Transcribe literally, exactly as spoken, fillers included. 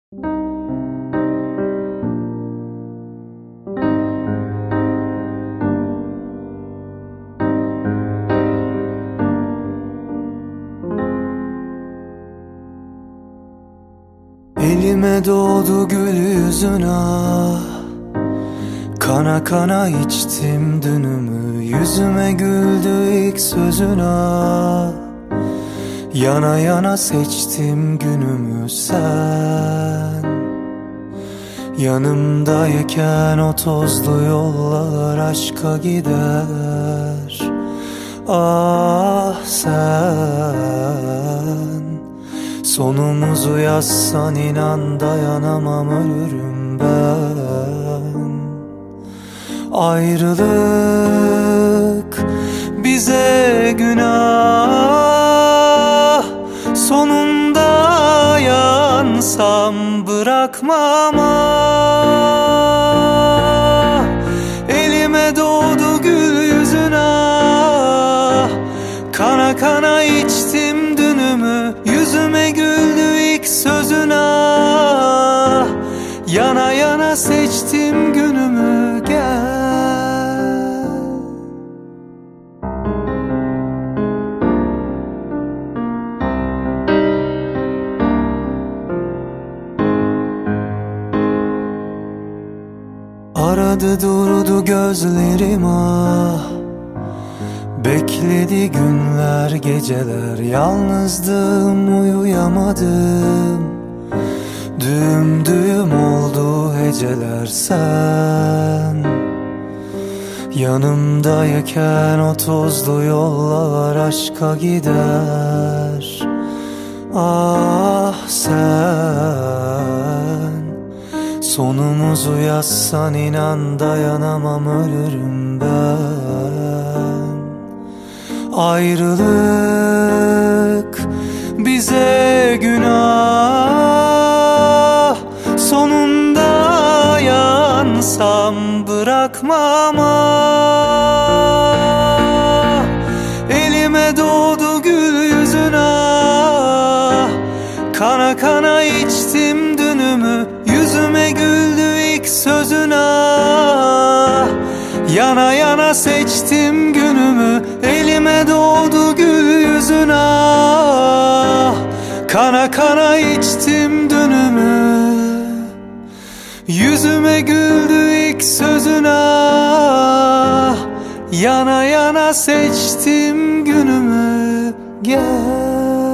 Elime doğdu gül yüzün ah, kana kana içtim dünümü. Yüzüme güldü ilk sözün ah, yana yana seçtim günümü. Sen yanımdayken o tozlu yollar aşka gider. Ah sen sonumuzu yazsan inan dayanamam, ölürüm ben. Ayrılık bize günah, sonunda yansam bırakmam ah. Elime doğdu gül yüzün ah, kana kana içtim dünümü. Yüzüme güldü ilk sözün ah, yana yana seçtim günümü. Gel aradı durdu gözlerim ah, bekledi günler geceler. Yalnızdım, uyuyamadım, düğüm düğüm oldu heceler. Sen yanımdayken o tozlu yollar aşka gider. Ah sen sonumuzu yazsan inan dayanamam, ölürüm ben. Ayrılık bize günah, sonunda yansam bırakmam ah. Elime doğdu gül yüzün ah, kana kana içtim dünümü. Yüzüme güldü ilk sözün ah, yana yana seçtim günümü. Elime doğdu gül yüzün ah, kana kana içtim dünümü. Yüzüme güldü ilk sözün ah, yana yana seçtim günümü. Gel